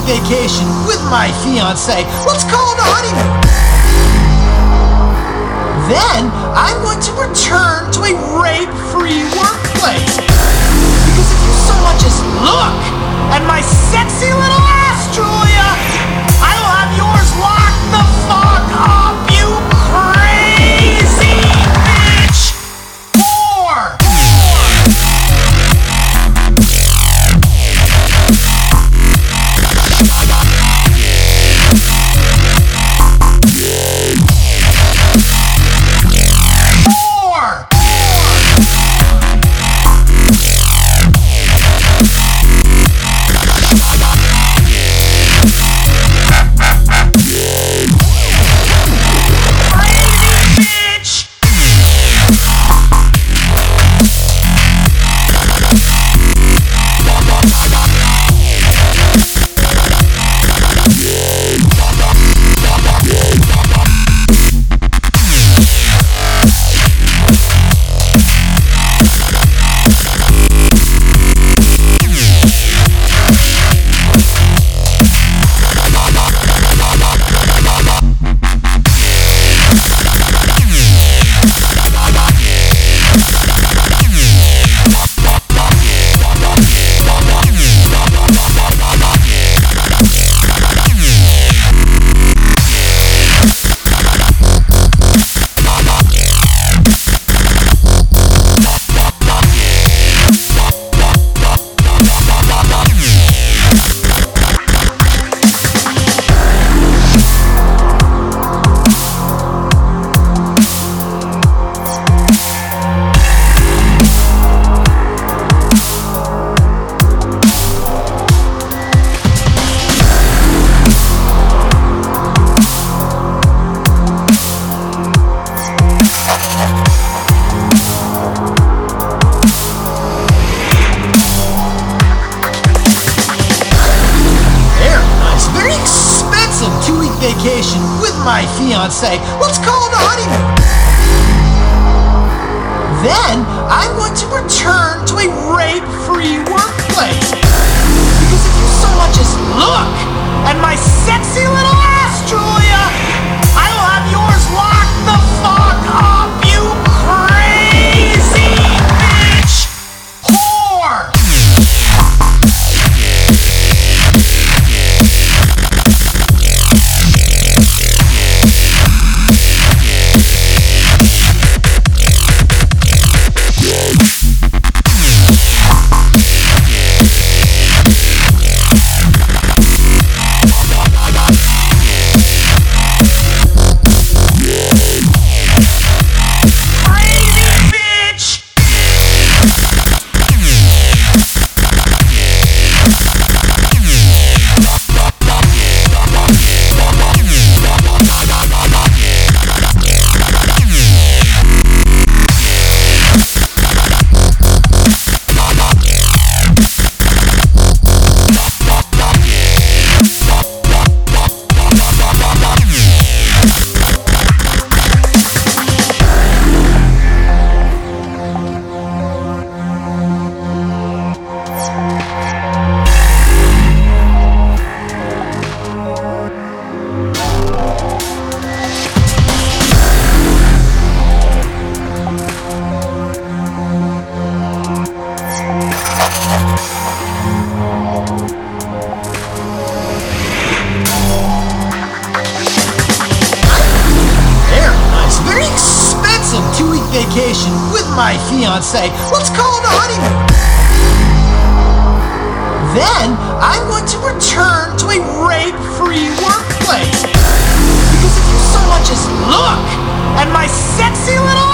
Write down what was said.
vacation with my fiancé. Let's call it a honeymoon. Then I'm going to return to a rape-free workplace. Because if you so much as look at my sexy little ass, Julia, I will have yours locked the fuck up, you crazy bitch! Whore! Vacation with my fiancé. Let's call it a honeymoon. Then I'm going to return to a rape-free workplace. Because if you so much as look at my sexy little ass, Julia, I will have yours locked the fuck up, you crazy bitch! Whore! Vacation with my fiancé. Let's call it a honeymoon. Then I'm going to return to a rape-free workplace. Because if you so much as look at my sexy little